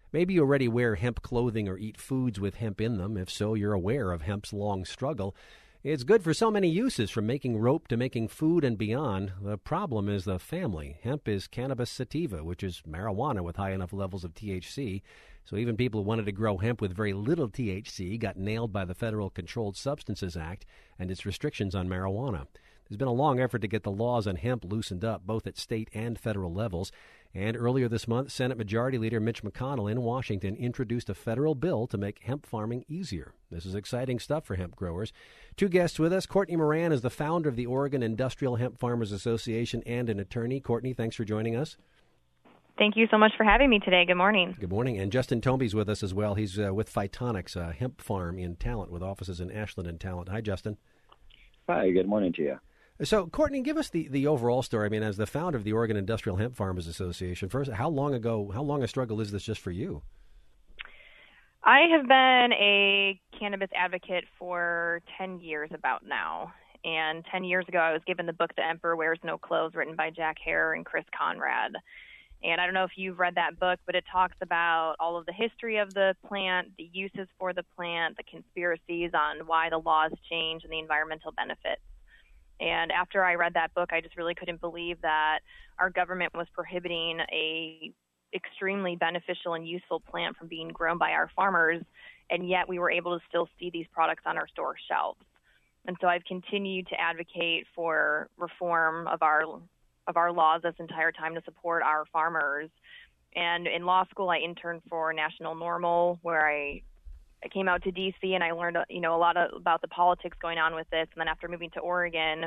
Maybe you already wear hemp clothing or eat foods with hemp in them. If so, you're aware of hemp's long struggle. It's good for so many uses, from making rope to making food and beyond. The problem is the family. Hemp is cannabis sativa, which is marijuana with high enough levels of THC. So even people who wanted to grow hemp with very little THC got nailed by the Federal Controlled Substances Act and its restrictions on marijuana. There's been a long effort to get the laws on hemp loosened up, both at state and federal levels. And earlier this month, Senate Majority Leader Mitch McConnell in Washington introduced a federal bill to make hemp farming easier. This is exciting stuff for hemp growers. Two guests with us. Courtney Moran is the founder of the Oregon Industrial Hemp Farmers Association and an attorney. Courtney, thanks for joining us. Thank you so much for having me today. Good morning. Good morning. And Justin Tomby's with us as well. He's with Phytonics, a hemp farm in Talent with offices in Ashland and Talent. Hi, Justin. Hi, good morning to you. So, Courtney, give us the overall story. I mean, as the founder of the Oregon Industrial Hemp Farmers Association, first, how long a struggle is this just for you? I have been a cannabis advocate for 10 years about now. And 10 years ago, I was given the book The Emperor Wears No Clothes, written by Jack Herer and Chris Conrad. And I don't know if you've read that book, but it talks about all of the history of the plant, the uses for the plant, the conspiracies on why the laws change, and the environmental benefits. And after I read that book, I just really couldn't believe that our government was prohibiting a extremely beneficial and useful plant from being grown by our farmers, and yet we were able to still see these products on our store shelves. And so I've continued to advocate for reform of our laws this entire time to support our farmers. And in law school, I interned for National Normal, where I came out to D.C. and I learned, a lot about the politics going on with this. And then after moving to Oregon,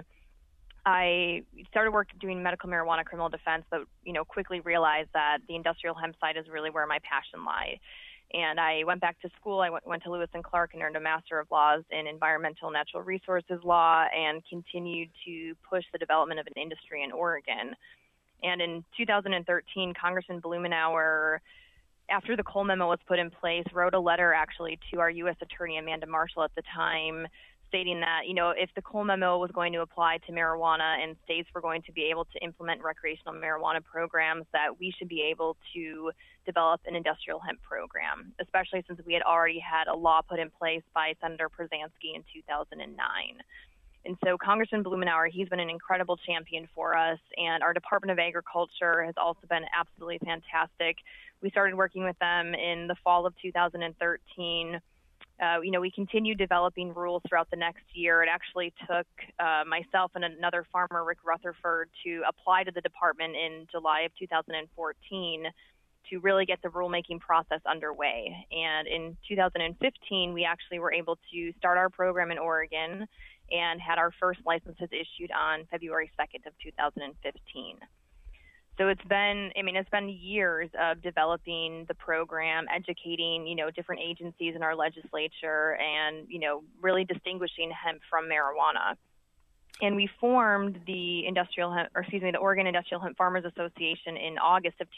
I started work doing medical marijuana criminal defense, but, quickly realized that the industrial hemp side is really where my passion lies. And I went back to school. I went to Lewis and Clark and earned a Master of Laws in Environmental Natural Resources Law, and continued to push the development of an industry in Oregon. And in 2013, Congressman Blumenauer, after the Cole Memo was put in place, wrote a letter actually to our U.S. Attorney Amanda Marshall at the time, stating that, if the Cole Memo was going to apply to marijuana and states were going to be able to implement recreational marijuana programs, that we should be able to develop an industrial hemp program, especially since we had already had a law put in place by Senator Przansky in 2009. And so Congressman Blumenauer, he's been an incredible champion for us, and our Department of Agriculture has also been absolutely fantastic. We started working with them in the fall of 2013. We continued developing rules throughout the next year. It actually took myself and another farmer, Rick Rutherford, to apply to the department in July of 2014 to really get the rulemaking process underway. And in 2015, we actually were able to start our program in Oregon and had our first licenses issued on February 2nd of 2015. So it's been years of developing the program, educating, different agencies in our legislature, and, really distinguishing hemp from marijuana. And we formed the Oregon Industrial Hemp Farmers Association in August of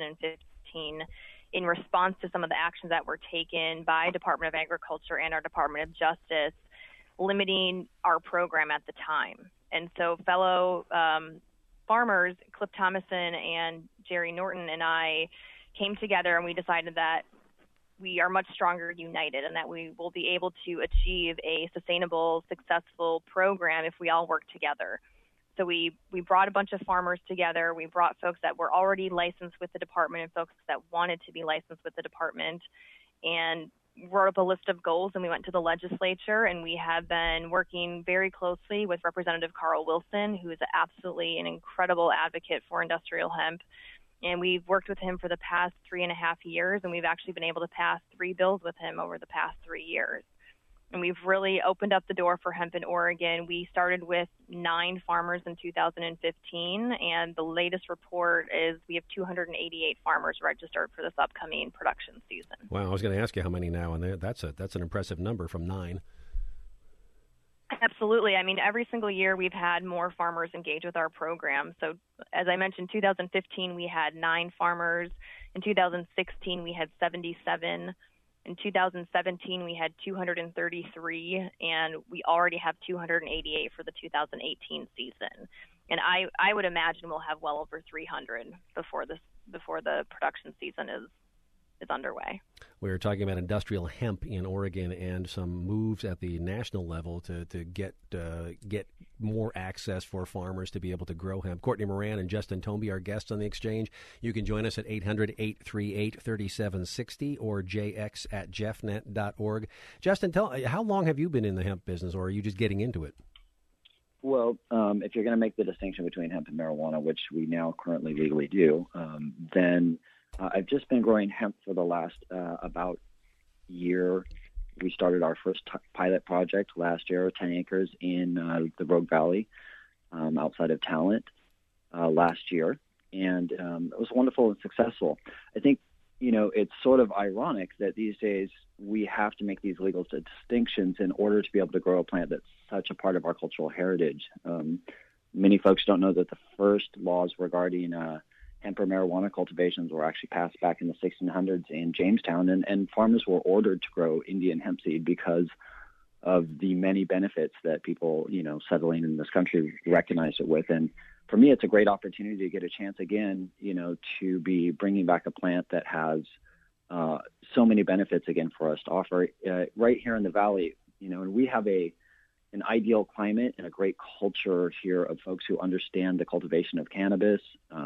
2015 in response to some of the actions that were taken by Department of Agriculture and our Department of Justice, limiting our program at the time. And so fellow farmers, Cliff Thomason and Jerry Norton and I came together, and we decided that we are much stronger united, and that we will be able to achieve a sustainable, successful program if we all work together. So we brought a bunch of farmers together. We brought folks that were already licensed with the department and folks that wanted to be licensed with the department, and wrote up a list of goals, and we went to the legislature, and we have been working very closely with Representative Carl Wilson, who is absolutely an incredible advocate for industrial hemp. And we've worked with him for the past 3.5 years, and we've actually been able to pass 3 bills with him over the past 3 years. And we've really opened up the door for hemp in Oregon. We started with 9 farmers in 2015, and the latest report is we have 288 farmers registered for this upcoming production season. Wow, I was going to ask you how many now, and that's an impressive number from 9. Absolutely. Every single year we've had more farmers engage with our program. So as I mentioned, 2015 we had 9 farmers. In 2016 we had 77. In 2017, we had 233, and we already have 288 for the 2018 season. And I would imagine we'll have well over 300 before the production season is underway. We're talking about industrial hemp in Oregon and some moves at the national level to get more access for farmers to be able to grow hemp. Courtney Moran and Justin Tomby are guests on the exchange. You can join us at 800-838-3760 or jx@jeffnet.org. Justin, how long have you been in the hemp business, or are you just getting into it? Well, if you're going to make the distinction between hemp and marijuana, which we now currently legally do, then I've just been growing hemp for the last about year. We started our first pilot project last year, 10 acres in the Rogue Valley outside of Talent last year, and it was wonderful and successful. I think, it's sort of ironic that these days we have to make these legal distinctions in order to be able to grow a plant that's such a part of our cultural heritage. Many folks don't know that the first laws regarding hemp or marijuana cultivations were actually passed back in the 1600s in Jamestown, and farmers were ordered to grow Indian hemp seed because of the many benefits that people, settling in this country recognize it with. And for me, it's a great opportunity to get a chance again, to be bringing back a plant that has so many benefits again for us to offer right here in the Valley, and we have an ideal climate and a great culture here of folks who understand the cultivation of cannabis.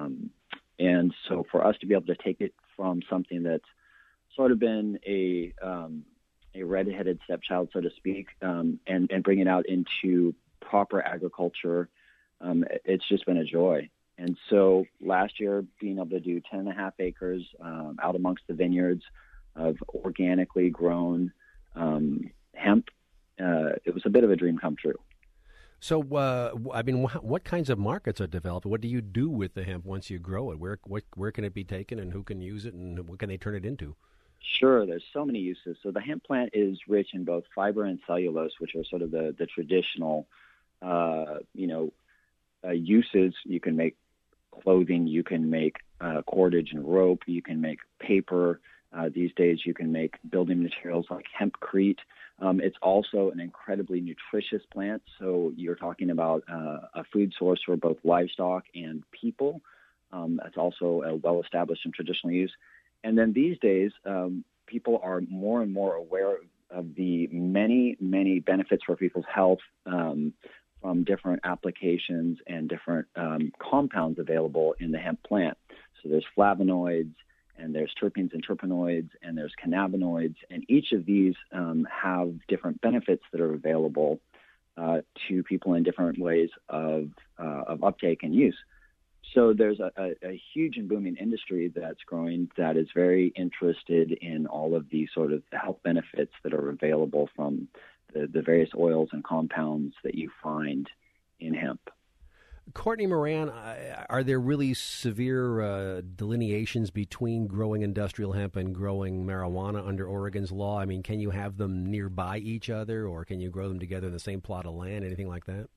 And so for us to be able to take it from something that's sort of been a red-headed stepchild, so to speak, and bring it out into proper agriculture, it's just been a joy. And so last year, being able to do 10.5 acres out amongst the vineyards of organically grown hemp, it was a bit of a dream come true. So, what kinds of markets are developed? What do you do with the hemp once you grow it? Where can it be taken, and who can use it, and what can they turn it into? Sure, there's so many uses. So the hemp plant is rich in both fiber and cellulose, which are sort of the traditional, uses. You can make clothing, you can make cordage and rope, you can make paper. These days, you can make building materials like hempcrete. It's also an incredibly nutritious plant, so you're talking about a food source for both livestock and people. That's also a well-established and traditional use. And then these days, people are more and more aware of the many, many benefits for people's health from different applications and different compounds available in the hemp plant. So there's flavonoids, and there's terpenes and terpenoids, and there's cannabinoids, and each of these have different benefits that are available to people in different ways of uptake and use. So there's a huge and booming industry that's growing that is very interested in all of the sort of health benefits that are available from the various oils and compounds that you find in hemp. Courtney Moran, are there really severe delineations between growing industrial hemp and growing marijuana under Oregon's law? I mean, can you have them nearby each other, or can you grow them together in the same plot of land, anything like that?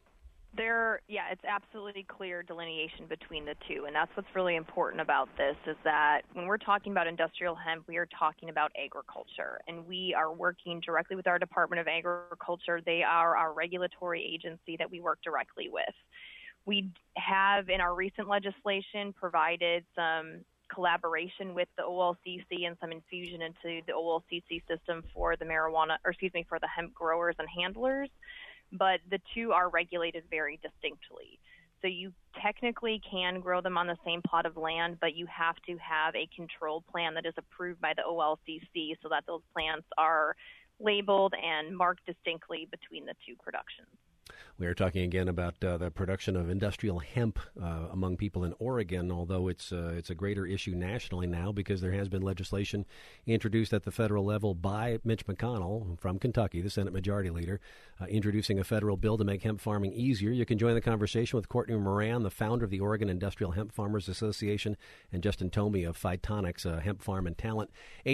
It's absolutely clear delineation between the two, and that's what's really important about this, is that when we're talking about industrial hemp, we are talking about agriculture, and we are working directly with our Department of Agriculture. They are our regulatory agency that we work directly with. We have, in our recent legislation, provided some collaboration with the OLCC and some infusion into the OLCC system for the for the hemp growers and handlers, but the two are regulated very distinctly. So you technically can grow them on the same plot of land, but you have to have a controlled plan that is approved by the OLCC so that those plants are labeled and marked distinctly between the two productions. We are talking again about the production of industrial hemp among people in Oregon, although it's a greater issue nationally now because there has been legislation introduced at the federal level by Mitch McConnell from Kentucky, the Senate Majority Leader, introducing a federal bill to make hemp farming easier. You can join the conversation with Courtney Moran, the founder of the Oregon Industrial Hemp Farmers Association, and Justin Tomby of Phytonics, a hemp farm and talent.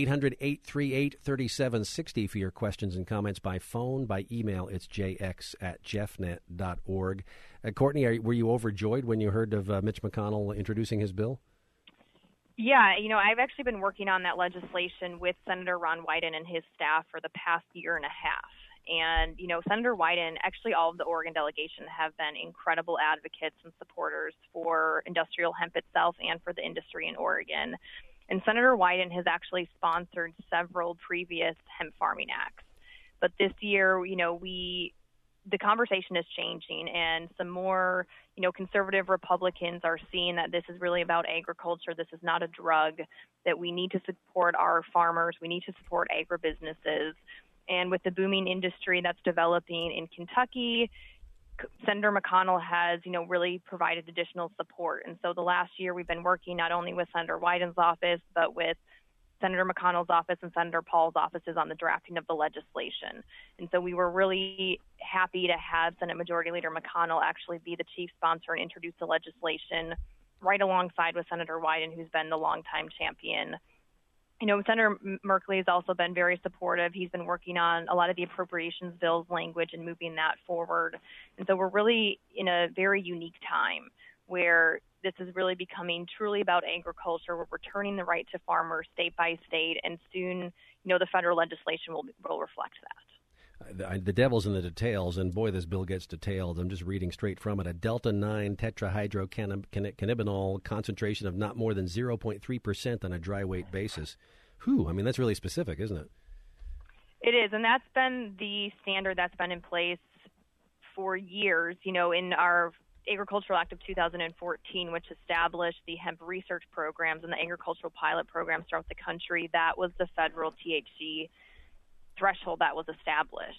800-838-3760 for your questions and comments by phone. By email, it's jx@jeffnet.org. Courtney, were you overjoyed when you heard of Mitch McConnell introducing his bill? Yeah, I've actually been working on that legislation with Senator Ron Wyden and his staff for the past year and a half. And, Senator Wyden, actually all of the Oregon delegation have been incredible advocates and supporters for industrial hemp itself and for the industry in Oregon. And Senator Wyden has actually sponsored several previous hemp farming acts. But this year, the conversation is changing, and some more, conservative Republicans are seeing that this is really about agriculture. This is not a drug, that we need to support our farmers. We need to support agribusinesses. And with the booming industry that's developing in Kentucky, Senator McConnell has, really provided additional support. And so the last year we've been working not only with Senator Wyden's office, but with Senator McConnell's office and Senator Paul's offices on the drafting of the legislation. And so we were really happy to have Senate Majority Leader McConnell actually be the chief sponsor and introduce the legislation right alongside with Senator Wyden, who's been the longtime champion. Senator Merkley has also been very supportive. He's been working on a lot of the appropriations bills language and moving that forward. And so we're really in a very unique time where this is really becoming truly about agriculture. We're returning the right to farmers state by state, and soon, the federal legislation will reflect that. The devil's in the details, and boy, this bill gets detailed. I'm just reading straight from it. A delta-9 tetrahydrocannabinol concentration of not more than 0.3% on a dry weight basis. That's really specific, isn't it? It is, and that's been the standard that's been in place for years. In our Agricultural Act of 2014, which established the hemp research programs and the agricultural pilot programs throughout the country, that was the federal THC threshold that was established.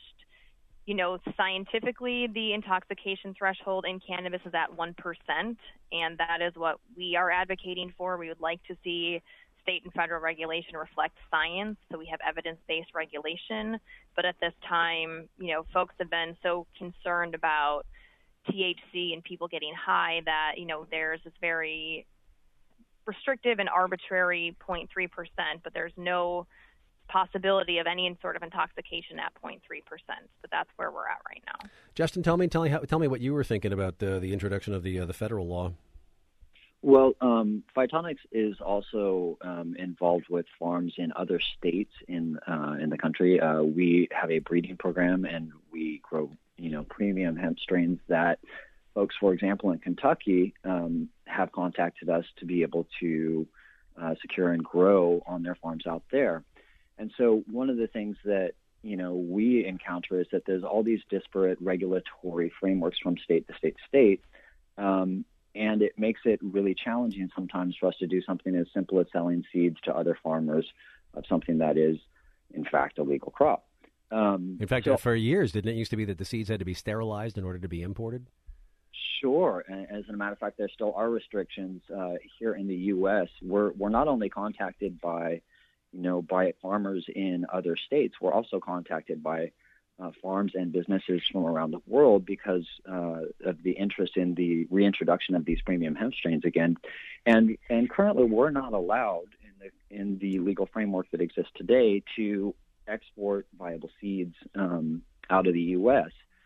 Scientifically, the intoxication threshold in cannabis is at 1%, and that is what we are advocating for. We would like to see state and federal regulation reflect science, so we have evidence-based regulation. But at this time, folks have been so concerned about THC and people getting high that, there's this very restrictive and arbitrary 0.3%, but there's no possibility of any sort of intoxication at 0.3%. But that's where we're at right now. Justin, tell me what you were thinking about the introduction of the federal law. Well, Phytonics is also involved with farms in other states in the country. We have a breeding program, and we grow premium hemp strains that folks, for example, in Kentucky, have contacted us to be able to secure and grow on their farms out there. And so one of the things that, we encounter is that there's all these disparate regulatory frameworks from state to state to state. And it makes it really challenging sometimes for us to do something as simple as selling seeds to other farmers of something that is, in fact, a legal crop. In fact, for years, didn't it used to be that the seeds had to be sterilized in order to be imported? Sure. And as a matter of fact, there still are restrictions here in the U.S. We're not only contacted by farmers in other states, we're also contacted by farms and businesses from around the world because of the interest in the reintroduction of these premium hemp strains again. And currently, we're not allowed in the legal framework that exists today to export viable seeds out of the U.S.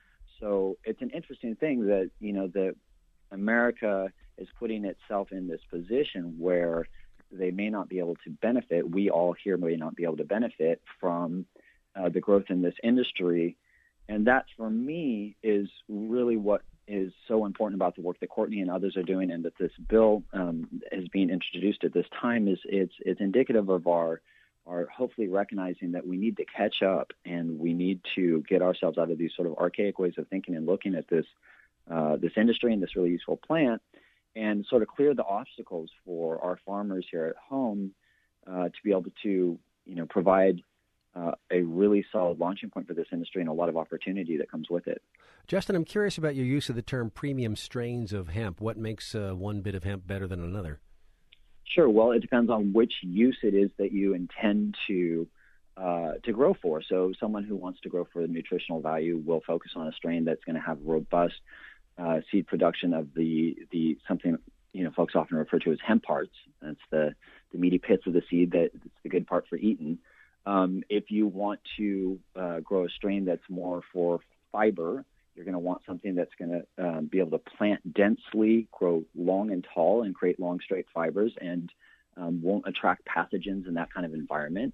So it's an interesting thing that, that America is putting itself in this position where they may not be able to benefit. We all here may not be able to benefit from the growth in this industry. And that, for me, is really what is so important about the work that Courtney and others are doing, and that this bill is being introduced at this time. Is it's indicative of our hopefully recognizing that we need to catch up, and we need to get ourselves out of these sort of archaic ways of thinking and looking at this industry and this really useful plant, and sort of clear the obstacles for our farmers here at home to be able to provide a really solid launching point for this industry and a lot of opportunity that comes with it. Justin, I'm curious about your use of the term premium strains of hemp. What makes one bit of hemp better than another? Sure. Well, it depends on which use it is that you intend to grow for. So someone who wants to grow for the nutritional value will focus on a strain that's going to have robust seed production of the something folks often refer to as hemp parts. That's the meaty pits of the seed that's the good part for eating. If you want to grow a strain that's more for fiber, you're going to want something that's going to be able to plant densely, grow long and tall, and create long, straight fibers, and won't attract pathogens in that kind of environment.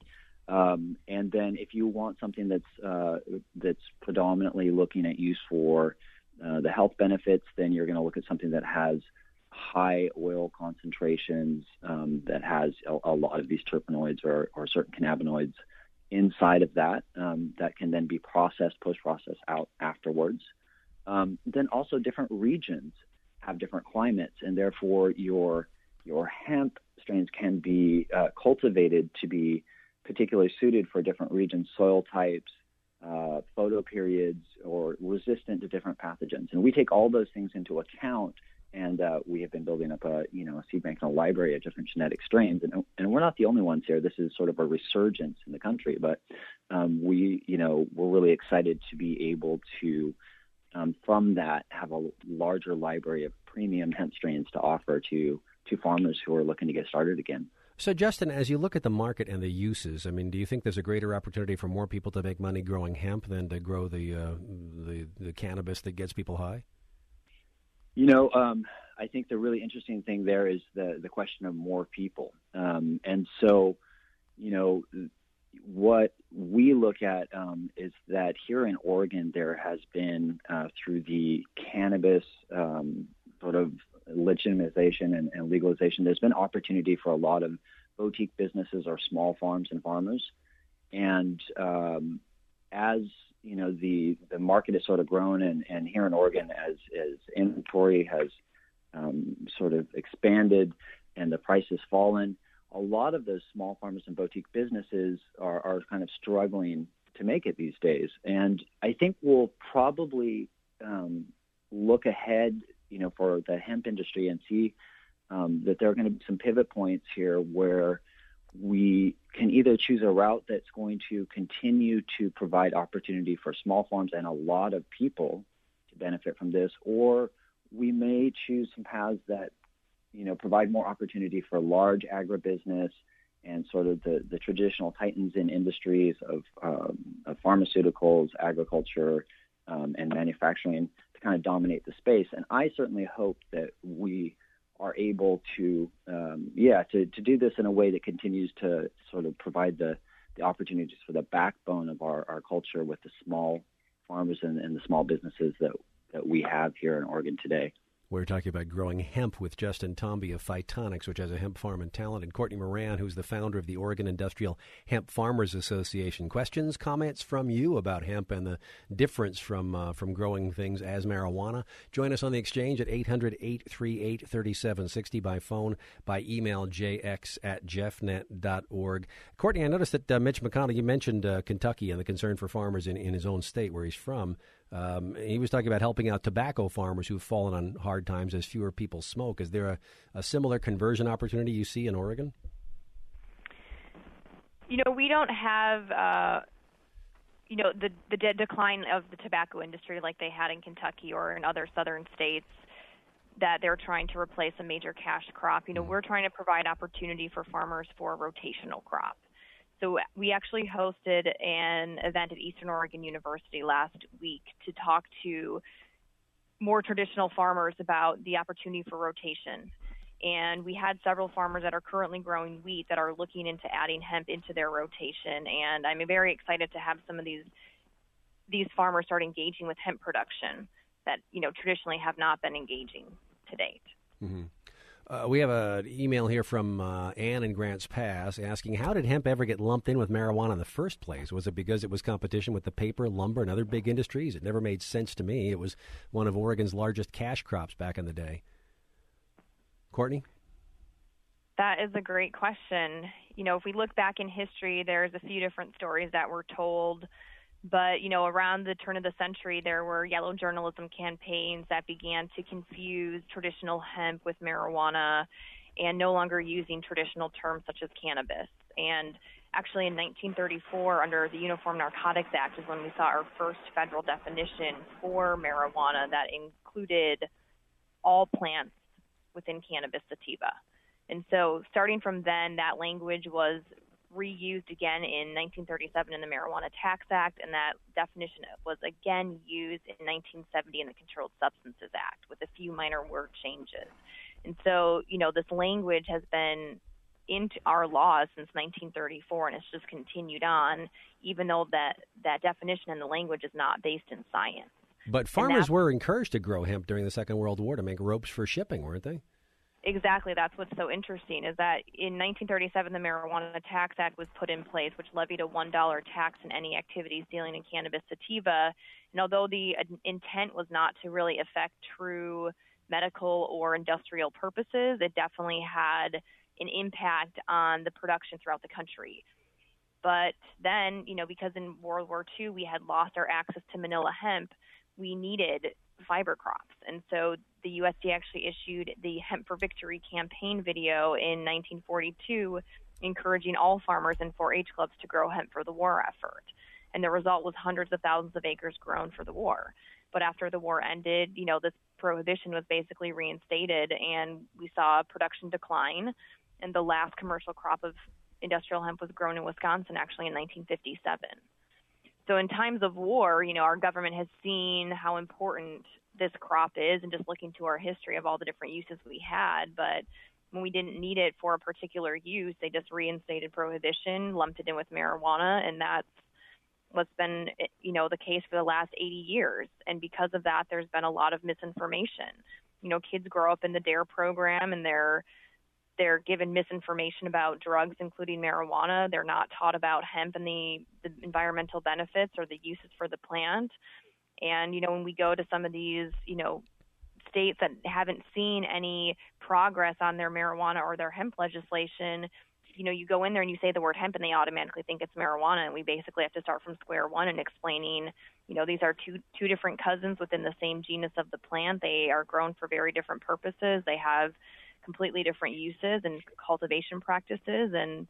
And then if you want something that's predominantly looking at use for the health benefits, then you're going to look at something that has high oil concentrations that has a lot of these terpenoids or certain cannabinoids inside of that that can then be post-processed out afterwards. Then also different regions have different climates, and therefore your hemp strains can be cultivated to be particularly suited for different regions, soil types, photo periods, or resistant to different pathogens. And we take all those things into account, and we have been building up a seed bank and a library of different genetic strains. And we're not the only ones here. This is sort of a resurgence in the country, but we're really excited to be able to, from that, have a larger library of premium hemp strains to offer to farmers who are looking to get started again. So, Justin, as you look at the market and the uses, I mean, do you think there's a greater opportunity for more people to make money growing hemp than to grow the cannabis that gets people high? I think the really interesting thing there is the question of more people. And so, what we look at is that here in Oregon, there has been, through the cannabis sort of legitimization and legalization, there's been opportunity for a lot of boutique businesses or small farms and farmers. And as the market has sort of grown, and here in Oregon, as inventory has sort of expanded and the price has fallen, a lot of those small farmers and boutique businesses are kind of struggling to make it these days. And I think we'll probably look ahead, for the hemp industry and see that there are going to be some pivot points here where we can either choose a route that's going to continue to provide opportunity for small farms and a lot of people to benefit from this, or we may choose some paths that, provide more opportunity for large agribusiness and sort of the traditional titans in industries of pharmaceuticals, agriculture, and manufacturing to kind of dominate the space. And I certainly hope that we are able to do this in a way that continues to sort of provide the opportunities for the backbone of our culture with the small farmers and the small businesses that we have here in Oregon today. We're talking about growing hemp with Justin Tomby of Phytonics, which has a hemp farm in Talent, and Courtney Moran, who's the founder of the Oregon Industrial Hemp Farmers Association. Questions, comments from you about hemp and the difference from growing things as marijuana? Join us on the exchange at 800-838-3760 by phone, by email, jx@jeffnet.org. Courtney, I noticed that Mitch McConnell, you mentioned Kentucky and the concern for farmers in his own state where he's from. He was talking about helping out tobacco farmers who've fallen on hard times as fewer people smoke. Is there a similar conversion opportunity you see in Oregon? We don't have, the decline of the tobacco industry like they had in Kentucky or in other southern states that they're trying to replace a major cash crop. We're trying to provide opportunity for farmers for a rotational crop. So we actually hosted an event at Eastern Oregon University last week to talk to more traditional farmers about the opportunity for rotation. And we had several farmers that are currently growing wheat that are looking into adding hemp into their rotation. And I'm very excited to have some of these farmers start engaging with hemp production that, traditionally have not been engaging to date. Mm-hmm. We have an email here from Ann in Grants Pass asking, how did hemp ever get lumped in with marijuana in the first place? Was it because it was competition with the paper, lumber, and other big industries? It never made sense to me. It was one of Oregon's largest cash crops back in the day. Courtney? That is a great question. If we look back in history, there's a few different stories that were told. But, around the turn of the century, there were yellow journalism campaigns that began to confuse traditional hemp with marijuana and no longer using traditional terms such as cannabis. And actually in 1934, under the Uniform Narcotics Act, is when we saw our first federal definition for marijuana that included all plants within cannabis sativa. And so starting from then, that language was reused again in 1937 in the Marijuana Tax Act, and that definition was again used in 1970 in the Controlled Substances Act with a few minor word changes. And so, this language has been into our laws since 1934, and it's just continued on, even though that definition and the language is not based in science. But farmers were encouraged to grow hemp during the Second World War to make ropes for shipping, weren't they? Exactly. That's what's so interesting is that in 1937, the Marijuana Tax Act was put in place, which levied a $1 tax on any activities dealing in cannabis sativa. And although the intent was not to really affect true medical or industrial purposes, it definitely had an impact on the production throughout the country. But then, because in World War II we had lost our access to Manila hemp, we needed fiber crops. And so the USDA actually issued the Hemp for Victory campaign video in 1942, encouraging all farmers and 4-H clubs to grow hemp for the war effort. And the result was hundreds of thousands of acres grown for the war. But after the war ended, this prohibition was basically reinstated, and we saw production decline. And the last commercial crop of industrial hemp was grown in Wisconsin actually in 1957. So in times of war, our government has seen how important this crop is, and just looking to our history of all the different uses we had. But when we didn't need it for a particular use, they just reinstated prohibition, lumped it in with marijuana, and that's what's been, the case for the last 80 years. And because of that, there's been a lot of misinformation. Kids grow up in the DARE program, and they're given misinformation about drugs, including marijuana. They're not taught about hemp and the environmental benefits or the uses for the plant. And, when we go to some of these, states that haven't seen any progress on their marijuana or their hemp legislation, you go in there and you say the word hemp and they automatically think it's marijuana. And we basically have to start from square one and explaining, these are two different cousins within the same genus of the plant. They are grown for very different purposes. They have completely different uses and cultivation practices. And,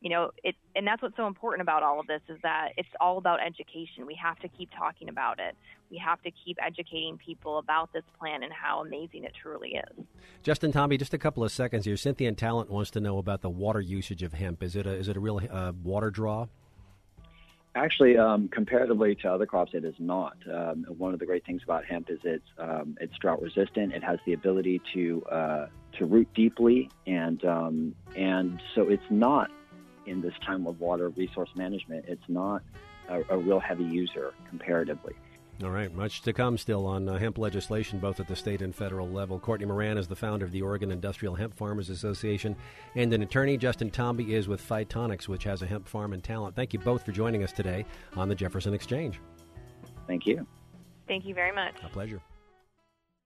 and that's what's so important about all of this is that it's all about education. We have to keep talking about it. We have to keep educating people about this plant and how amazing it truly is. Justin, Tommy, just a couple of seconds here. Cynthia in Talent wants to know about the water usage of hemp. Is it a real water draw? Actually, comparatively to other crops, it is not. One of the great things about hemp is it's drought resistant. It has the ability to root deeply, and so it's not, in this time of water resource management, it's not a real heavy user comparatively. All right, much to come still on hemp legislation, both at the state and federal level. Courtney Moran is the founder of the Oregon Industrial Hemp Farmers Association and an attorney. Justin Tomby is with Phytonics, which has a hemp farm in Talent. Thank you both for joining us today on the Jefferson Exchange. Thank you. Thank you very much. A pleasure.